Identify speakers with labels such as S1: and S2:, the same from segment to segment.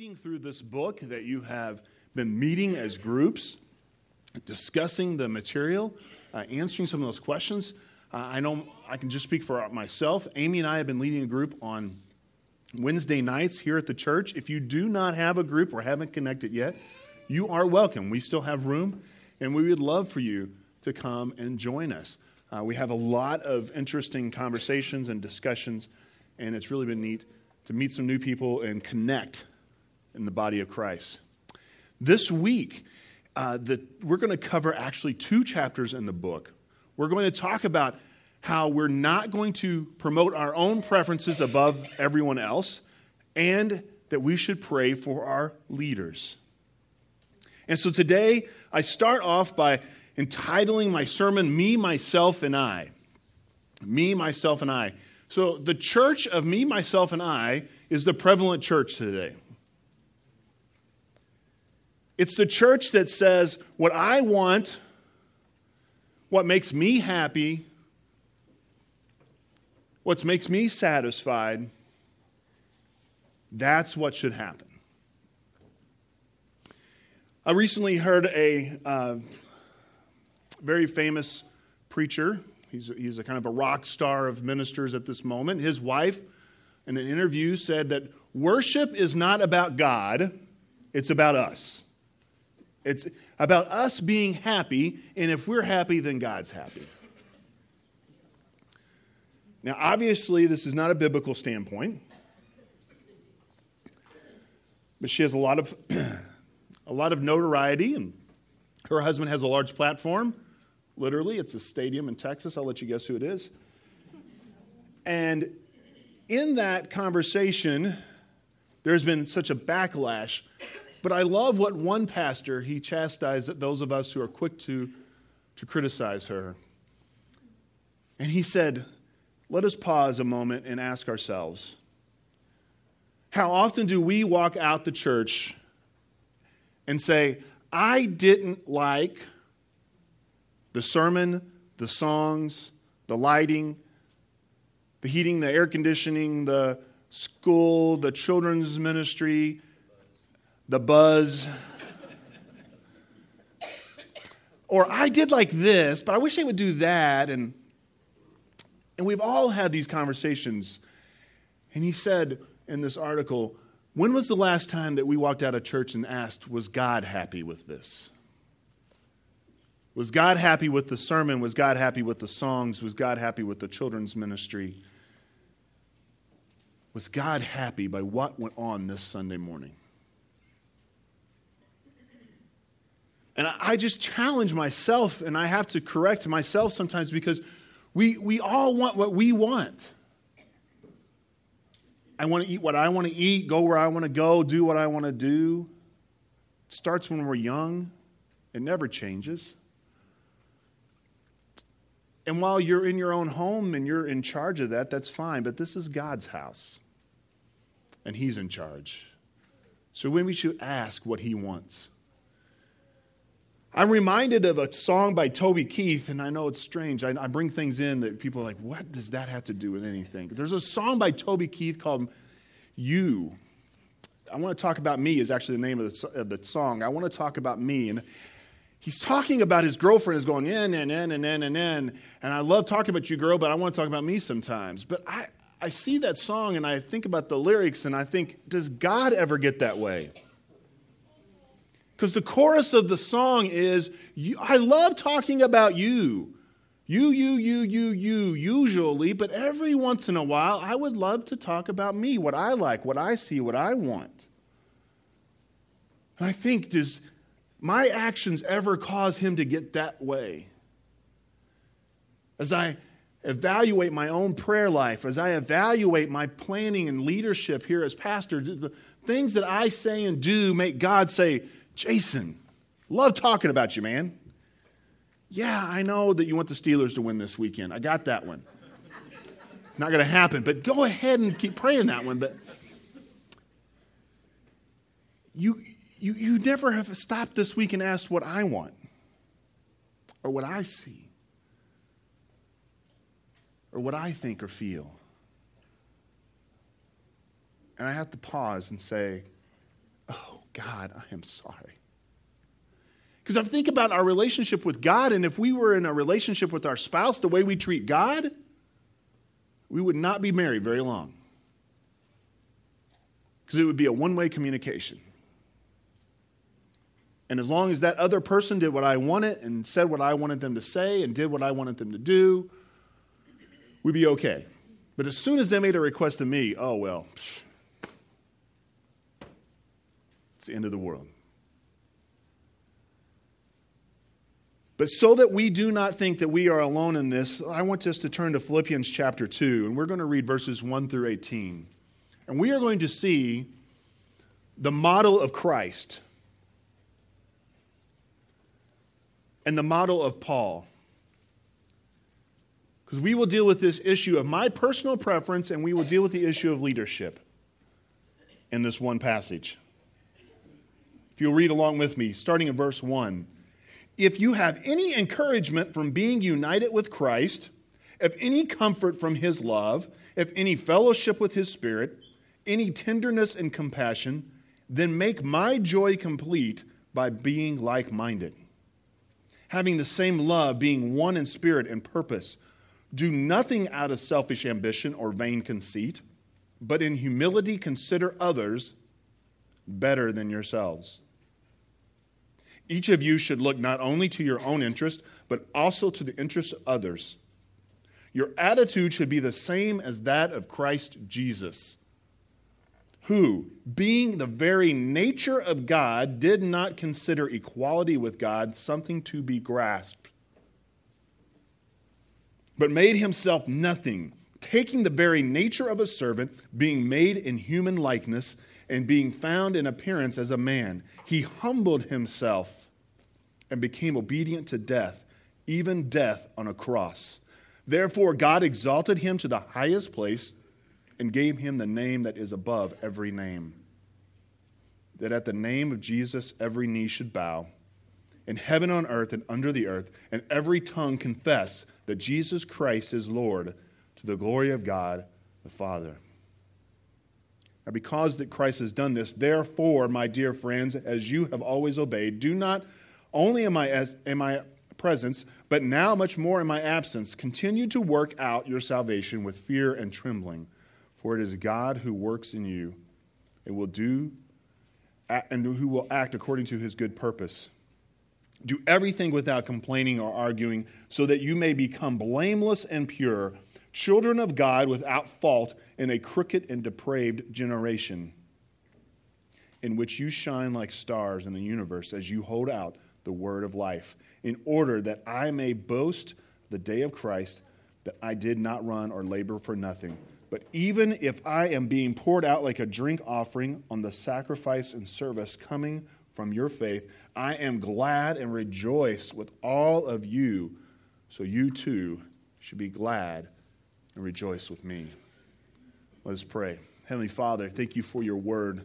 S1: reading through this book, that you have been meeting as groups, discussing the material, answering some of those questions. I know I can just speak for myself. Amy and I have been leading a group on Wednesday nights here at the church. If you do not have a group or haven't connected yet, you are welcome. We still have room, and we would love for you to come and join us. We have a lot of interesting conversations and discussions, and it's really been neat to meet some new people and connect in the body of Christ. This week, we're going to cover actually 2 chapters in the book. We're going to talk about how we're not going to promote our own preferences above everyone else, and that we should pray for our leaders. And so today, I start off by entitling my sermon, Me, Myself, and I. Me, Myself, and I. So the church of me, myself, and I is the prevalent church today. It's the church that says, what I want, what makes me happy, what makes me satisfied, that's what should happen. I recently heard a very famous preacher. He's a kind of a rock star of ministers at this moment. His wife, in an interview, said that worship is not about God, it's about us. It's about us being happy, and if we're happy, then God's happy. Now, obviously, this is not a biblical standpoint, but she has a lot of notoriety, and her husband has a large platform. Literally, it's a stadium in Texas. I'll let you guess who it is. And in that conversation, there's been such a backlash. But I love what one pastor, he chastised those of us who are quick to criticize her. And he said, let us pause a moment and ask ourselves, how often do we walk out the church and say, I didn't like the sermon, the songs, the lighting, the heating, the air conditioning, the school, the children's ministry, the buzz. Or I did like this, but I wish they would do that. And we've all had these conversations. And he said in this article, when was the last time that we walked out of church and asked, was God happy with this? Was God happy with the sermon? Was God happy with the songs? Was God happy with the children's ministry? Was God happy by what went on this Sunday morning? And I just challenge myself, and I have to correct myself sometimes, because we all want what we want. I want to eat what I want to eat, go where I want to go, do what I want to do. It starts when we're young. It never changes. And while you're in your own home and you're in charge of that, that's fine. But this is God's house, and He's in charge. So when we should ask what He wants. I'm reminded of a song by Toby Keith, and I know it's strange. I bring things in that people are like, what does that have to do with anything? There's a song by Toby Keith called You. I want to talk about me is actually the name of the song. I want to talk about me. And he's talking about his girlfriend is going, and I love talking about you, girl, but I want to talk about me sometimes. But I see that song, and I think about the lyrics, and I think, does God ever get that way? Because the chorus of the song is, I love talking about you. You, usually, but every once in a while, I would love to talk about me, what I like, what I see, what I want. And I think, does my actions ever cause Him to get that way? As I evaluate my own prayer life, as I evaluate my planning and leadership here as pastor, the things that I say and do make God say, Jason, love talking about you, man. Yeah, I know that you want the Steelers to win this weekend. I got that one. Not going to happen, but go ahead and keep praying that one. But you never have stopped this week and asked what I want or what I see or what I think or feel. And I have to pause and say, God, I am sorry. Because I think about our relationship with God, and if we were in a relationship with our spouse the way we treat God, we would not be married very long. Because it would be a one-way communication. And as long as that other person did what I wanted and said what I wanted them to say and did what I wanted them to do, we'd be okay. But as soon as they made a request to me, oh, well, it's the end of the world. But so that we do not think that we are alone in this, I want us to turn to Philippians chapter 2, and we're going to read verses 1 through 18. And we are going to see the model of Christ and the model of Paul. Because we will deal with this issue of my personal preference, and we will deal with the issue of leadership in this one passage. If you'll read along with me, starting in verse 1. If you have any encouragement from being united with Christ, if any comfort from his love, if any fellowship with his Spirit, any tenderness and compassion, then make my joy complete by being like-minded. Having the same love, being one in spirit and purpose, do nothing out of selfish ambition or vain conceit, but in humility consider others better than yourselves. Each of you should look not only to your own interest, but also to the interest of others. Your attitude should be the same as that of Christ Jesus, who, being the very nature of God, did not consider equality with God something to be grasped, but made himself nothing, taking the very nature of a servant, being made in human likeness, and being found in appearance as a man. He humbled himself and became obedient to death, even death on a cross. Therefore, God exalted him to the highest place and gave him the name that is above every name, that at the name of Jesus every knee should bow, in heaven, on earth, and under the earth, and every tongue confess that Jesus Christ is Lord, to the glory of God the Father. Now, because that Christ has done this, therefore, my dear friends, as you have always obeyed, do not only in my presence, but now much more in my absence, continue to work out your salvation with fear and trembling. For it is God who works in you and who will act according to his good purpose. Do everything without complaining or arguing, so that you may become blameless and pure, children of God without fault in a crooked and depraved generation, in which you shine like stars in the universe as you hold out the word of life, in order that I may boast the day of Christ, that I did not run or labor for nothing. But even if I am being poured out like a drink offering on the sacrifice and service coming from your faith, I am glad and rejoice with all of you, so you too should be glad and rejoice with me. Let us pray. Heavenly Father, thank you for your word.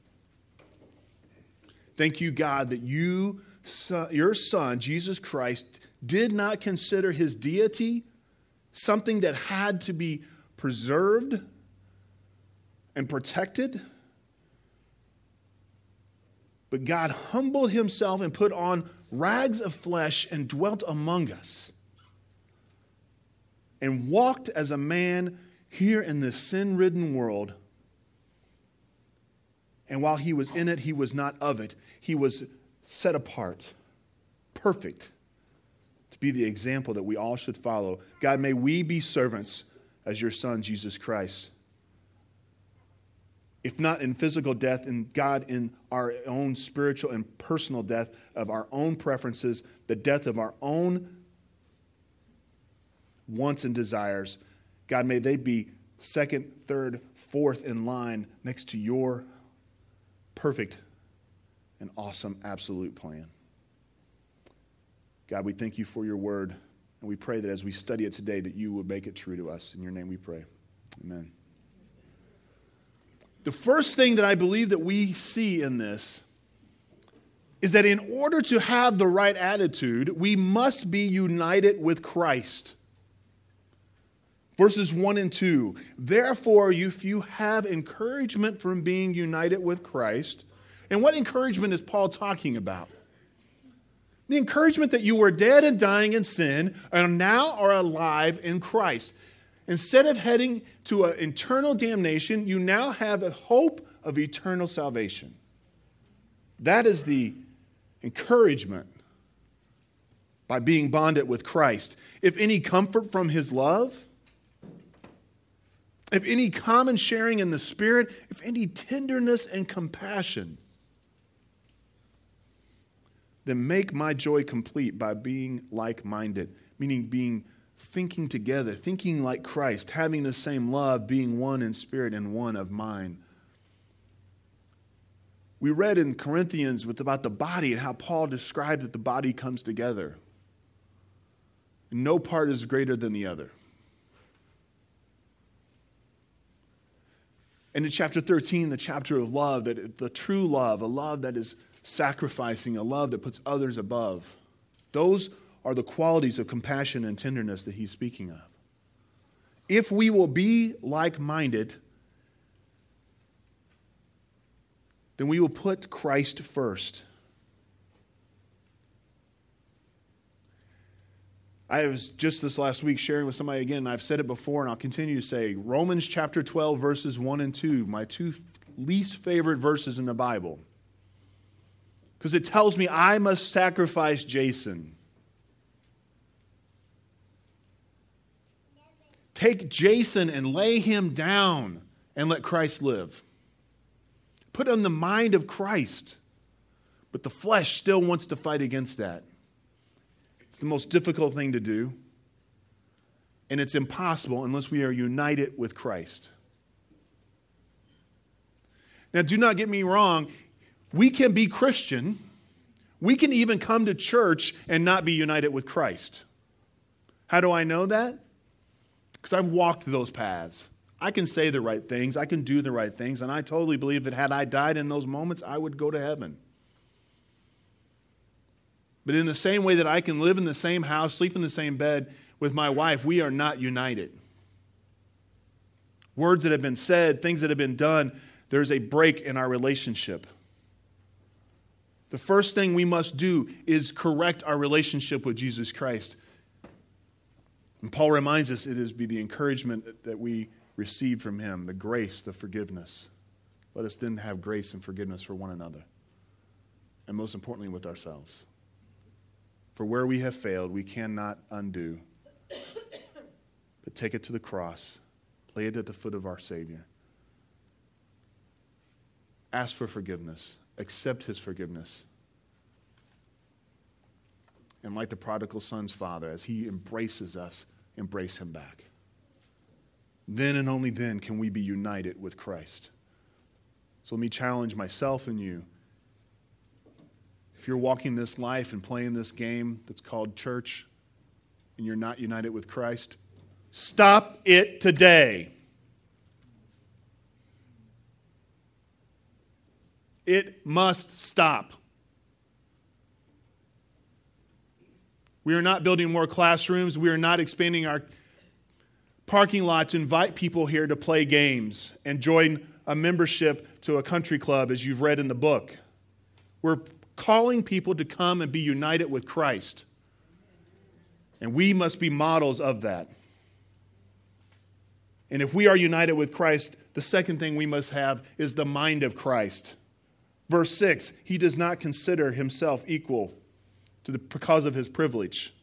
S1: Thank you, God, that your Son, Jesus Christ, did not consider his deity something that had to be preserved and protected. But God humbled himself and put on rags of flesh and dwelt among us and walked as a man here in this sin-ridden world. And while he was in it, he was not of it. He was set apart, perfect, to be the example that we all should follow. God, may we be servants as your Son, Jesus Christ. If not in physical death, and God, in our own spiritual and personal death of our own preferences, the death of our own wants and desires. God, may they be second, third, fourth in line next to your perfect and awesome absolute plan. God, we thank you for your word, and we pray that as we study it today, that you would make it true to us. In your name we pray. Amen. The first thing that I believe that we see in this is that in order to have the right attitude, we must be united with Christ. Verses 1 and 2. Therefore, if you have encouragement from being united with Christ, And what encouragement is Paul talking about? The encouragement that you were dead and dying in sin and now are alive in Christ. Instead of heading to an eternal damnation, you now have a hope of eternal salvation. That is the encouragement by being bonded with Christ. If any comfort from his love, if any common sharing in the Spirit, if any tenderness and compassion, then make my joy complete by being like-minded, meaning thinking together, thinking like Christ, having the same love, being one in spirit and one of mind. We read in Corinthians about the body and how Paul described that the body comes together. No part is greater than the other. And in chapter 13, the chapter of love, that the true love, a love that is sacrificing, a love that puts others above. Those are the qualities of compassion and tenderness that he's speaking of. If we will be like-minded, then we will put Christ first. I was just this last week sharing with somebody again, and I've said it before, and I'll continue to say, Romans chapter 12, verses 1 and 2, my two least favorite verses in the Bible. Because it tells me I must sacrifice Jason. Take Jason and lay him down and let Christ live. Put on the mind of Christ. But the flesh still wants to fight against that. It's the most difficult thing to do. And it's impossible unless we are united with Christ. Now, do not get me wrong. We can be Christian. We can even come to church and not be united with Christ. How do I know that? Because I've walked those paths. I can say the right things. I can do the right things. And I totally believe that had I died in those moments, I would go to heaven. But in the same way that I can live in the same house, sleep in the same bed with my wife, we are not united. Words that have been said, things that have been done, there's a break in our relationship. The first thing we must do is correct our relationship with Jesus Christ. And Paul reminds us it is the encouragement that we received from him, the grace, the forgiveness. Let us then have grace and forgiveness for one another. And most importantly, with ourselves. For where we have failed, we cannot undo. But take it to the cross. Lay it at the foot of our Savior. Ask for forgiveness. Accept his forgiveness. And like the prodigal son's father, as he embraces us, embrace him back. Then and only then can we be united with Christ. So let me challenge myself and you. If you're walking this life and playing this game that's called church, and you're not united with Christ, stop it today. It must stop. We are not building more classrooms. We are not expanding our parking lot to invite people here to play games and join a membership to a country club, as you've read in the book. We're calling people to come and be united with Christ. And we must be models of that. And if we are united with Christ, the second thing we must have is the mind of Christ. Verse 6, he does not consider himself equal because of his privilege.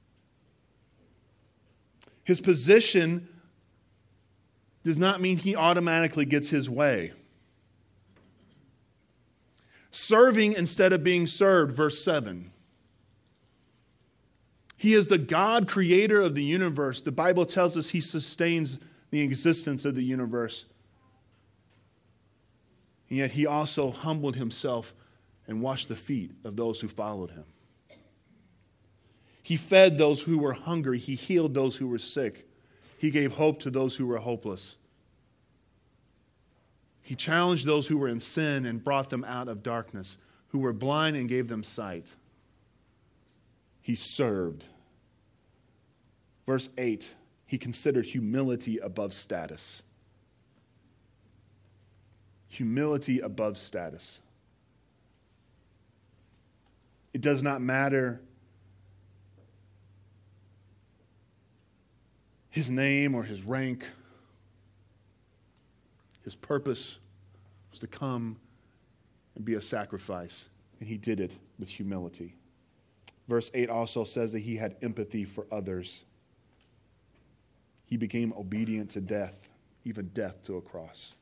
S1: His position does not mean he automatically gets his way. Serving instead of being served, verse 7. He is the God creator of the universe. The Bible tells us he sustains the existence of the universe. And yet he also humbled himself and washed the feet of those who followed him. He fed those who were hungry. He healed those who were sick. He gave hope to those who were hopeless. He challenged those who were in sin and brought them out of darkness, who were blind and gave them sight. He served. Verse 8, he considered humility above status. Humility above status. It does not matter his name or his rank. His purpose was to come and be a sacrifice, and he did it with humility. Verse 8 also says that he had empathy for others. He became obedient to death, even death to a cross.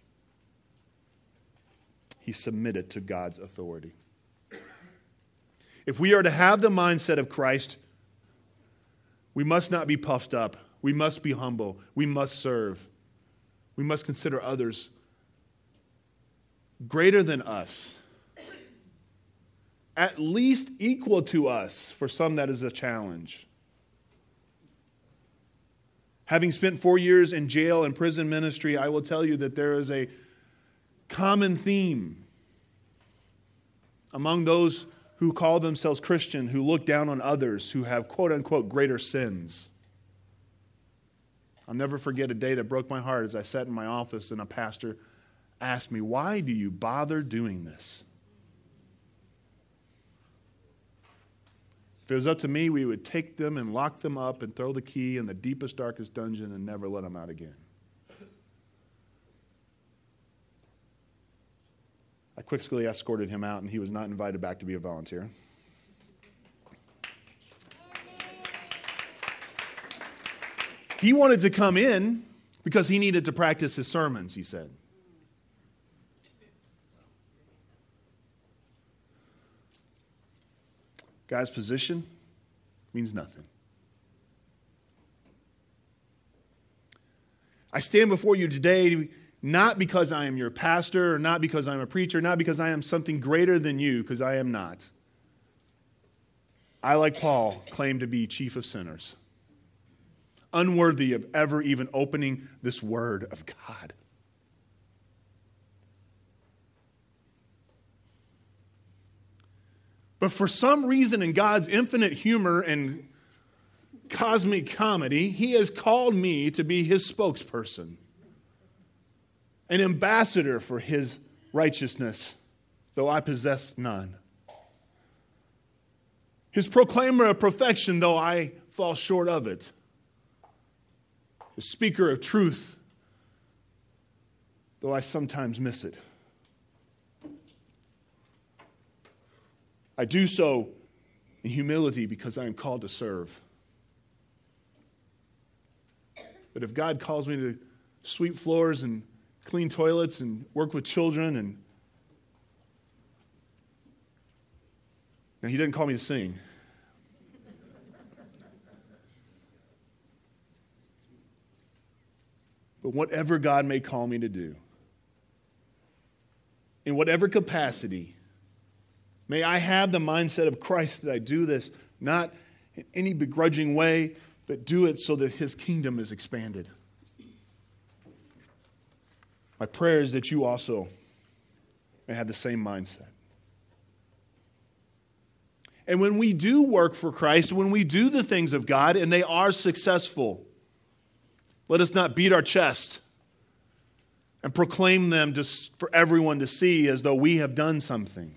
S1: He submitted to God's authority. If we are to have the mindset of Christ, we must not be puffed up. We must be humble. We must serve. We must consider others greater than us, at least equal to us. For some, that is a challenge. Having spent 4 years in jail and prison ministry, I will tell you that there is a common theme among those who call themselves Christian, who look down on others, who have quote-unquote greater sins. I'll never forget a day that broke my heart as I sat in my office and a pastor asked me, "Why do you bother doing this?" If it was up to me, we would take them and lock them up and throw the key in the deepest, darkest dungeon and never let them out again. I quickly escorted him out, and he was not invited back to be a volunteer. He wanted to come in because he needed to practice his sermons, he said. Guy's position means nothing. I stand before you today not because I am your pastor, or not because I'm a preacher, not because I am something greater than you, because I am not. I, like Paul, claim to be chief of sinners, unworthy of ever even opening this word of God. But for some reason, in God's infinite humor and cosmic comedy, he has called me to be his spokesperson, an ambassador for his righteousness, though I possess none. His proclaimer of perfection, though I fall short of it. His speaker of truth, though I sometimes miss it. I do so in humility because I am called to serve. But if God calls me to sweep floors and clean toilets and work with children, and now, he didn't call me to sing. But whatever God may call me to do, in whatever capacity, may I have the mindset of Christ that I do this not in any begrudging way, but do it so that his kingdom is expanded. My prayer is that you also may have the same mindset. And when we do work for Christ, when we do the things of God and they are successful, let us not beat our chest and proclaim them just for everyone to see as though we have done something.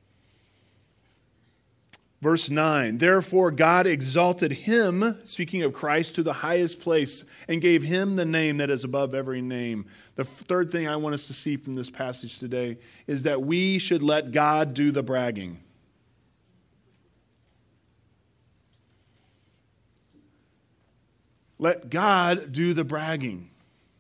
S1: Verse 9, therefore God exalted him, speaking of Christ, to the highest place and gave him the name that is above every name. The third thing I want us to see from this passage today is that we should let God do the bragging. Let God do the bragging.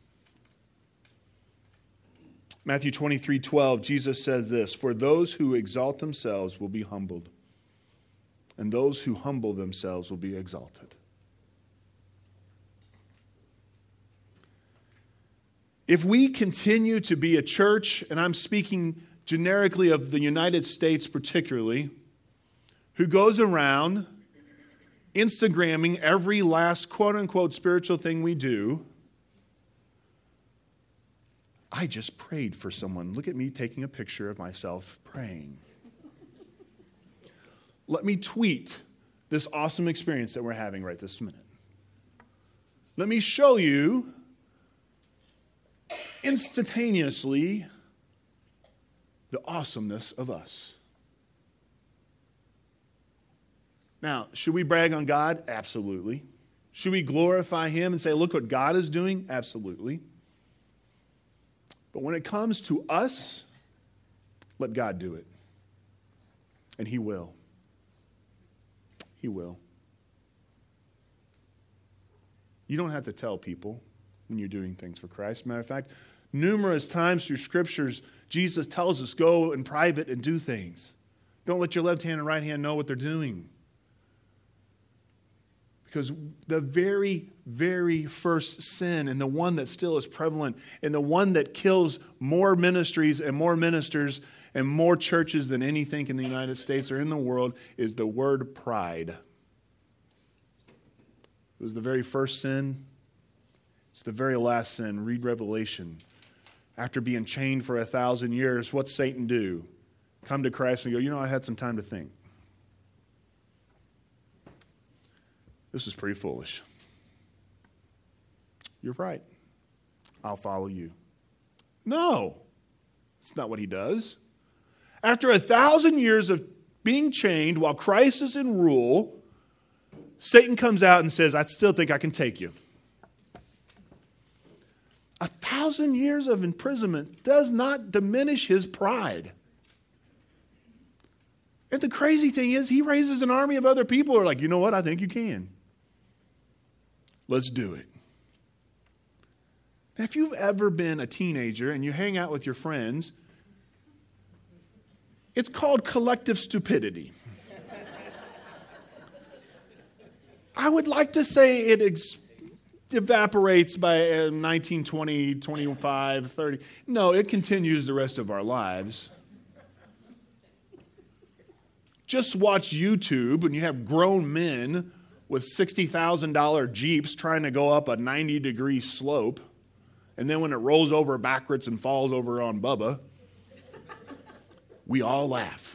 S1: Matthew 23:12, Jesus says this, for those who exalt themselves will be humbled, and those who humble themselves will be exalted. If we continue to be a church, and I'm speaking generically of the United States particularly, who goes around Instagramming every last quote-unquote spiritual thing we do, I just prayed for someone. Look at me taking a picture of myself praying. Let me tweet this awesome experience that we're having right this minute. Let me show you instantaneously the awesomeness of us. Now, should we brag on God? Absolutely. Should we glorify Him and say, look what God is doing? Absolutely. But when it comes to us, let God do it. And He will. He will. You don't have to tell people when you're doing things for Christ. Matter of fact, numerous times through Scriptures, Jesus tells us, go in private and do things. Don't let your left hand and right hand know what they're doing. Because the very, very first sin, and the one that still is prevalent, and the one that kills more ministries and more ministers and more churches than anything in the United States or in the world, is the word pride. It was the very first sin. It's the very last sin. Read Revelation. After being chained for 1,000 years, what's Satan do? Come to Christ and go, I had some time to think. This is pretty foolish. You're right. I'll follow you. No, that's not what he does. After 1,000 years of being chained while Christ is in rule, Satan comes out and says, I still think I can take you. 1,000 years of imprisonment does not diminish his pride. And the crazy thing is, he raises an army of other people who are like, you know what, I think you can. Let's do it. Now, if you've ever been a teenager and you hang out with your friends, it's called collective stupidity. I would like to say it evaporates by 19, 20, 25, 30. No, it continues the rest of our lives. Just watch YouTube and you have grown men with $60,000 Jeeps trying to go up a 90-degree slope. And then when it rolls over backwards and falls over on Bubba, we all laugh.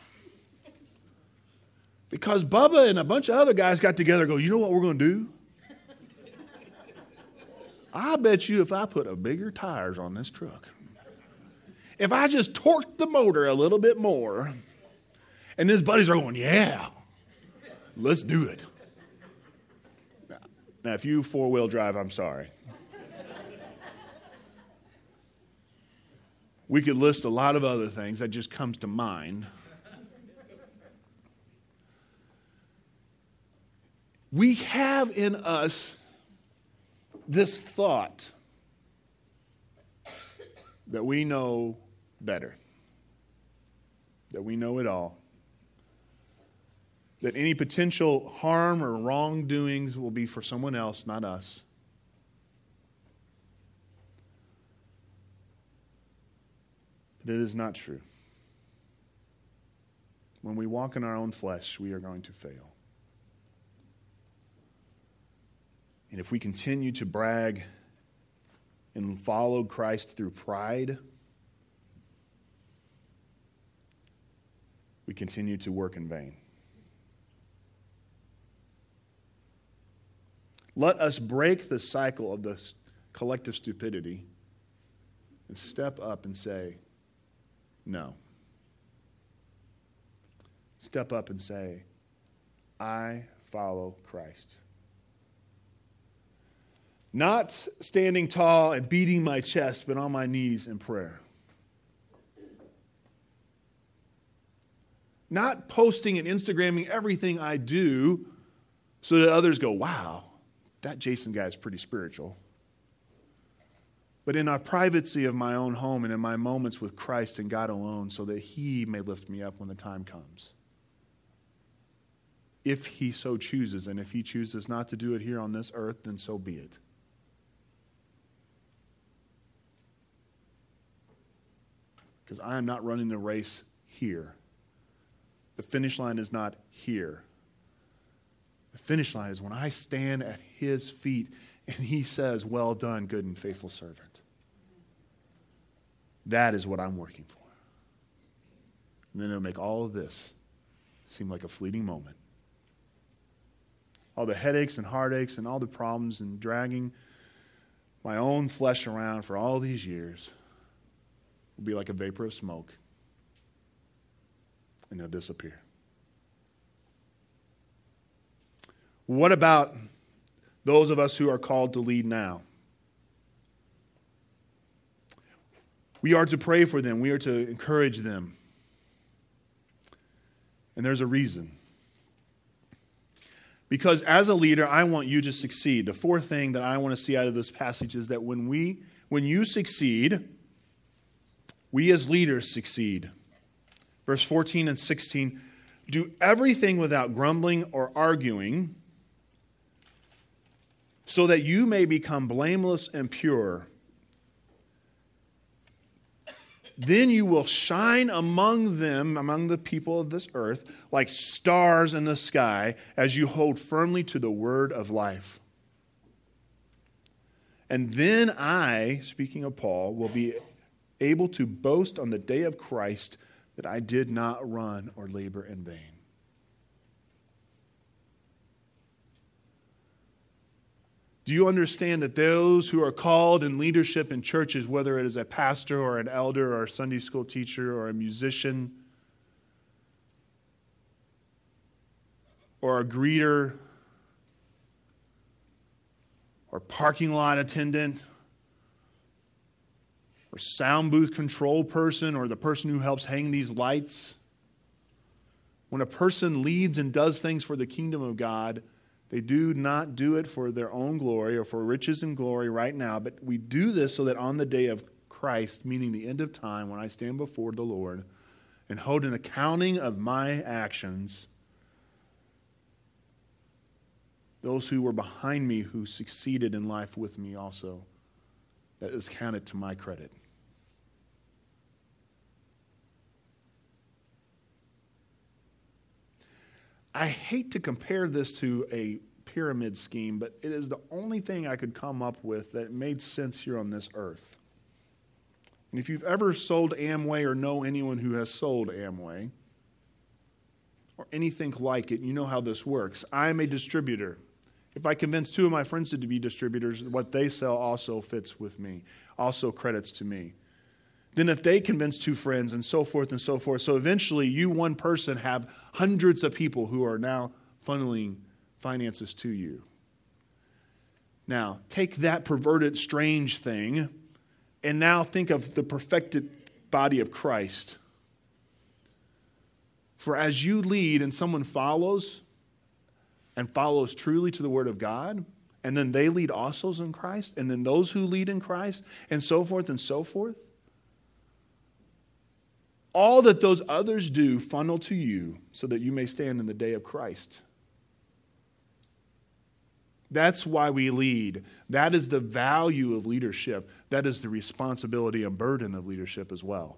S1: Because Bubba and a bunch of other guys got together and go, you know what we're going to do? I bet you if I put a bigger tires on this truck, if I just torque the motor a little bit more, and his buddies are going, yeah, let's do it. Now, if you four-wheel drive, I'm sorry. We could list a lot of other things that just comes to mind. We have in us this thought that we know better, that we know it all, that any potential harm or wrongdoings will be for someone else, not us. But it is not true. When we walk in our own flesh, we are going to fail. And if we continue to brag and follow Christ through pride, we continue to work in vain. Let us break the cycle of this collective stupidity and step up and say, no. Step up and say, I follow Christ. Not standing tall and beating my chest, but on my knees in prayer. Not posting and Instagramming everything I do so that others go, wow, that Jason guy is pretty spiritual. But in our privacy of my own home and in my moments with Christ and God alone, so that He may lift me up when the time comes. If He so chooses, and if He chooses not to do it here on this earth, then so be it. Because I am not running the race here. The finish line is not here. The finish line is when I stand at His feet and He says, well done, good and faithful servant. That is what I'm working for. And then it'll make all of this seem like a fleeting moment. All the headaches and heartaches and all the problems and dragging my own flesh around for all these years will be like a vapor of smoke. And they'll disappear. What about those of us who are called to lead now? We are to pray for them. We are to encourage them. And there's a reason. Because as a leader, I want you to succeed. The fourth thing that I want to see out of this passage is that when you succeed, we as leaders succeed. Verse 14 and 16, do everything without grumbling or arguing, so that you may become blameless and pure. Then you will shine among them, among the people of this earth, like stars in the sky, as you hold firmly to the word of life. And then I, speaking of Paul, will be able to boast on the day of Christ that I did not run or labor in vain. Do you understand that those who are called in leadership in churches, whether it is a pastor or an elder or a Sunday school teacher or a musician or a greeter or parking lot attendant or sound booth control person or the person who helps hang these lights, when a person leads and does things for the kingdom of God, they do not do it for their own glory or for riches and glory right now, but we do this so that on the day of Christ, meaning the end of time, when I stand before the Lord and hold an accounting of my actions, those who were behind me who succeeded in life with me also, that is counted to my credit. I hate to compare this to a pyramid scheme, but it is the only thing I could come up with that made sense here on this earth. And if you've ever sold Amway or know anyone who has sold Amway or anything like it, you know how this works. I'm a distributor. If I convince two of my friends to be distributors, what they sell also fits with me, also credits to me. Then if they convince two friends and so forth and so forth. So eventually you, one person, have hundreds of people who are now funneling finances to you. Now, take that perverted, strange thing and now think of the perfected body of Christ. For as you lead and someone follows and follows truly to the Word of God, and then they lead also in Christ, and then those who lead in Christ, and so forth and so forth, all that those others do funnel to you so that you may stand in the day of Christ. That's why we lead. That is the value of leadership. That is the responsibility and burden of leadership as well.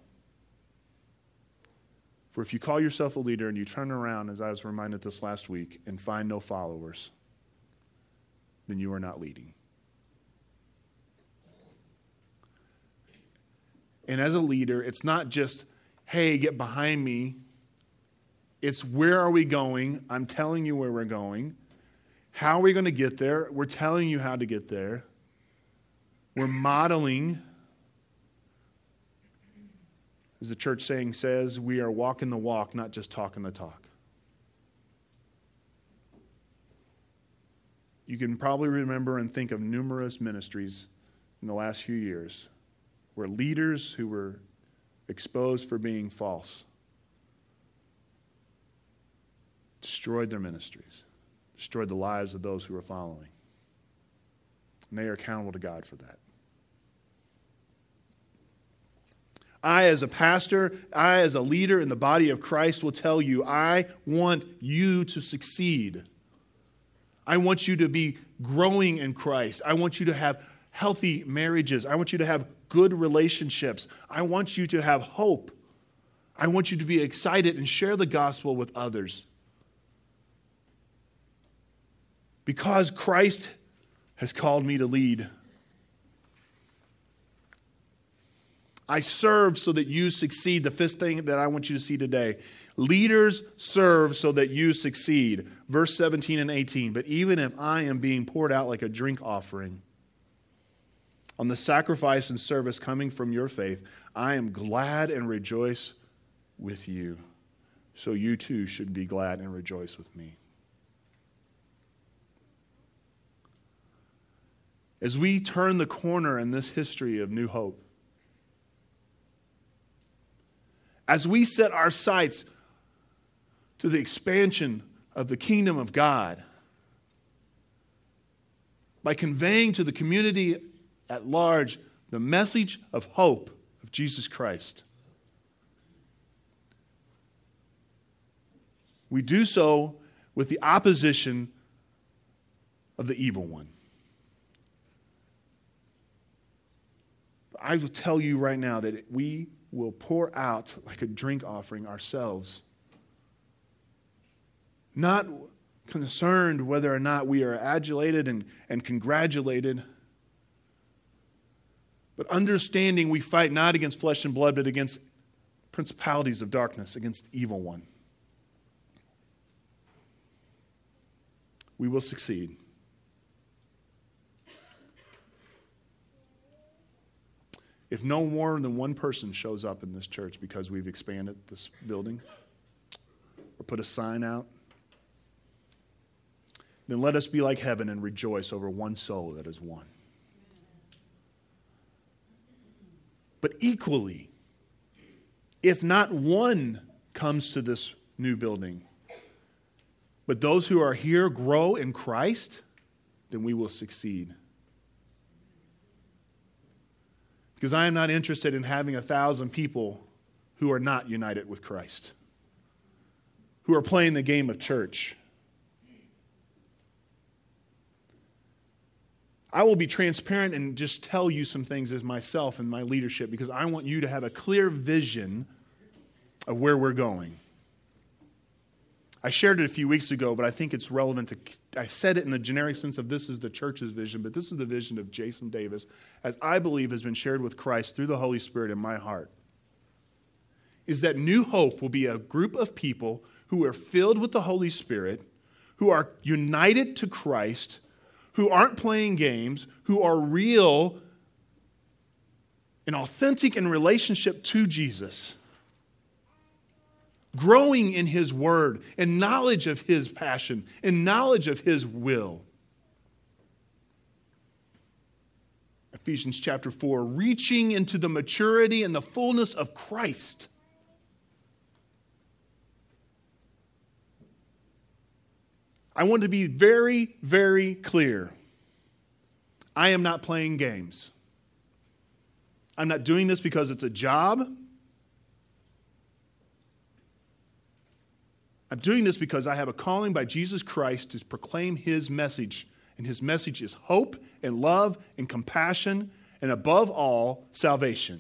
S1: For if you call yourself a leader and you turn around, as I was reminded this last week, and find no followers, then you are not leading. And as a leader, it's not just, hey, get behind me. It's where are we going? I'm telling you where we're going. How are we going to get there? We're telling you how to get there. We're modeling. As the church saying says, we are walking the walk, not just talking the talk. You can probably remember and think of numerous ministries in the last few years where leaders who were exposed for being false destroyed their ministries, destroyed the lives of those who were following. And they are accountable to God for that. I, as a pastor, I, as a leader in the body of Christ, will tell you, I want you to succeed. I want you to be growing in Christ. I want you to have healthy marriages. I want you to have good relationships. I want you to have hope. I want you to be excited and share the gospel with others. Because Christ has called me to lead. I serve so that you succeed. The fifth thing that I want you to see today. Leaders serve so that you succeed. Verse 17 and 18. But even if I am being poured out like a drink offering on the sacrifice and service coming from your faith, I am glad and rejoice with you. So you too should be glad and rejoice with me. as we turn the corner in this history of New Hope, as we set our sights to the expansion of the kingdom of God, by conveying to the community at large the message of hope of Jesus Christ, we do so with the opposition of the evil one. I will tell you right now that we will pour out like a drink offering ourselves, not concerned whether or not we are adulated and congratulated, but understanding we fight not against flesh and blood, but against principalities of darkness, against the evil one. We will succeed. If no more than one person shows up in this church because we've expanded this building or put a sign out, then let us be like heaven and rejoice over one soul that is won. But equally, if not one comes to this new building, but those who are here grow in Christ, then we will succeed. Because I am not interested in having 1,000 people who are not united with Christ, who are playing the game of church. I will be transparent and just tell you some things as myself and my leadership, because I want you to have a clear vision of where we're going. I shared it a few weeks ago, but I think it's relevant I said it in the generic sense of this is the church's vision, but this is the vision of Jason Davis, as I believe has been shared with Christ through the Holy Spirit in my heart, is that New Hope will be a group of people who are filled with the Holy Spirit, who are united to Christ, who aren't playing games, who are real and authentic in relationship to Jesus, growing in His Word, in knowledge of His passion, in knowledge of His will. Ephesians chapter 4, reaching into the maturity and the fullness of Christ. I want to be very, very clear. I am not playing games. I'm not doing this because it's a job. I'm doing this because I have a calling by Jesus Christ to proclaim His message. And His message is hope and love and compassion and above all, salvation.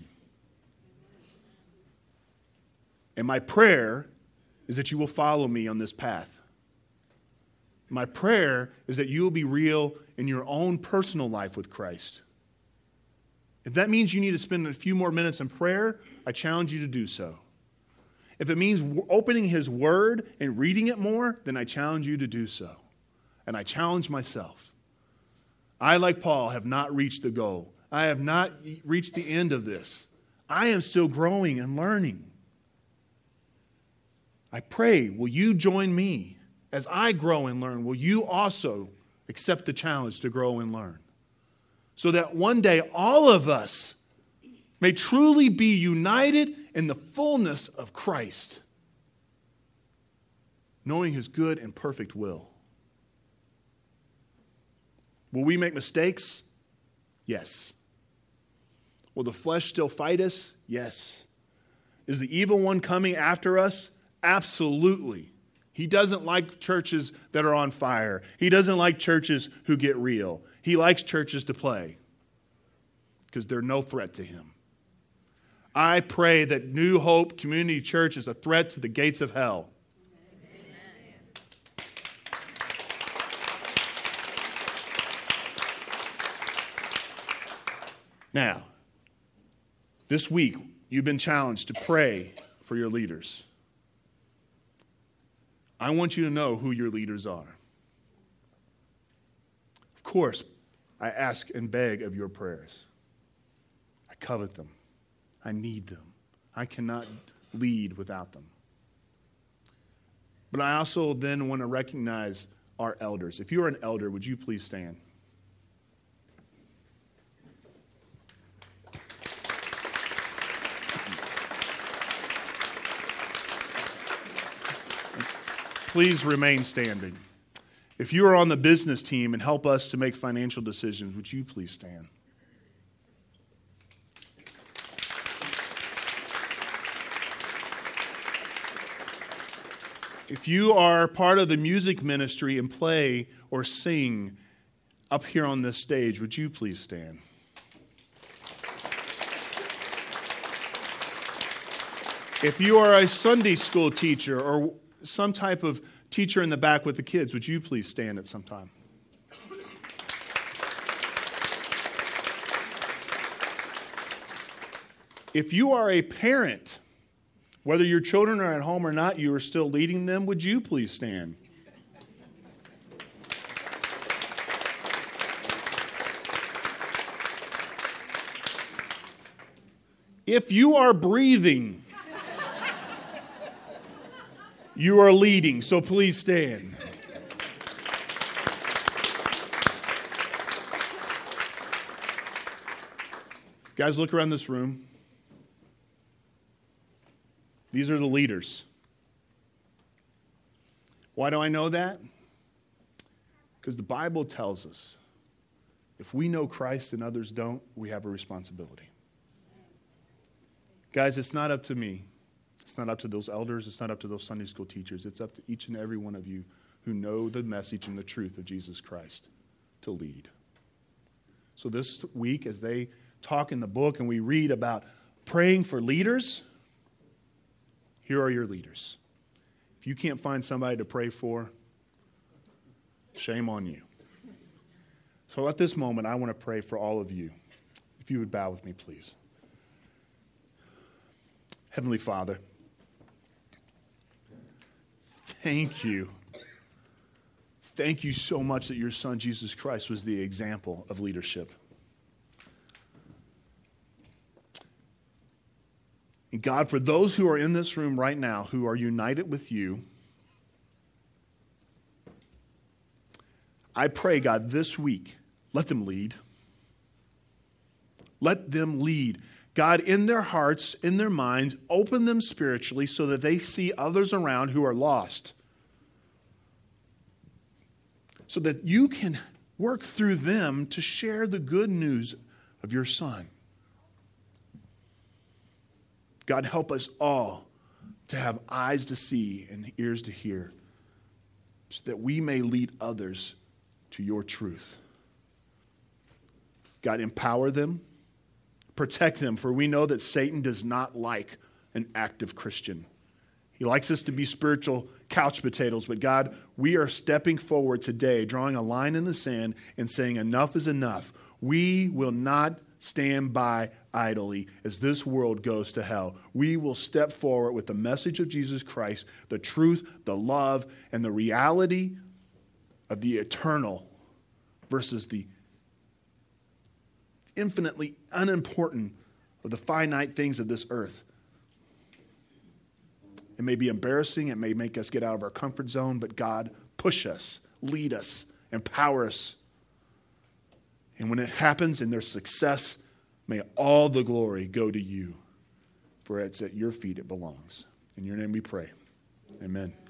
S1: And my prayer is that you will follow me on this path. My prayer is that you will be real in your own personal life with Christ. If that means you need to spend a few more minutes in prayer, I challenge you to do so. If it means opening His Word and reading it more, then I challenge you to do so. And I challenge myself. I, like Paul, have not reached the goal. I have not reached the end of this. I am still growing and learning. I pray, will you join me as I grow and learn? Will you also accept the challenge to grow and learn? So that one day all of us may truly be united in the fullness of Christ, knowing His good and perfect will. Will we make mistakes? Yes. Will the flesh still fight us? Yes. Is the evil one coming after us? Absolutely. He doesn't like churches that are on fire. He doesn't like churches who get real. He likes churches to play because they're no threat to Him. I pray that New Hope Community Church is a threat to the gates of hell. Amen. Now, this week, you've been challenged to pray for your leaders. I want you to know who your leaders are. Of course, I ask and beg of your prayers. I covet them. I need them. I cannot lead without them. But I also then want to recognize our elders. If you are an elder, would you please stand? Please remain standing. If you are on the business team and help us to make financial decisions, would you please stand? If you are part of the music ministry and play or sing up here on this stage, would you please stand? If you are a Sunday school teacher or some type of teacher in the back with the kids, would you please stand at some time? If you are a parent, whether your children are at home or not, you are still leading them, would you please stand? If you are breathing, you are leading, so please stand. Guys, look around this room. These are the leaders. Why do I know that? Because the Bible tells us if we know Christ and others don't, we have a responsibility. Guys, it's not up to me. It's not up to those elders. It's not up to those Sunday school teachers. It's up to each and every one of you who know the message and the truth of Jesus Christ to lead. So this week, as they talk in the book and we read about praying for leaders, here are your leaders. If you can't find somebody to pray for, shame on you. So at this moment, I want to pray for all of you. If you would bow with me, please. Heavenly Father, thank you. Thank you so much that your Son, Jesus Christ, was the example of leadership. And God, for those who are in this room right now who are united with you, I pray, God, this week, let them lead. Let them lead. God, in their hearts, in their minds, open them spiritually so that they see others around who are lost. So that you can work through them to share the good news of your Son. God, help us all to have eyes to see and ears to hear so that we may lead others to your truth. God, empower them, protect them, for we know that Satan does not like an active Christian. He likes us to be spiritual couch potatoes, but God, we are stepping forward today, drawing a line in the sand and saying enough is enough. We will not stand by idly as this world goes to hell. We will step forward with the message of Jesus Christ, the truth, the love, and the reality of the eternal versus the infinitely unimportant of the finite things of this earth. It may be embarrassing. It may make us get out of our comfort zone, but God, push us, lead us, empower us. And when it happens and there's success, may all the glory go to you, for it's at your feet it belongs. In your name we pray. Amen.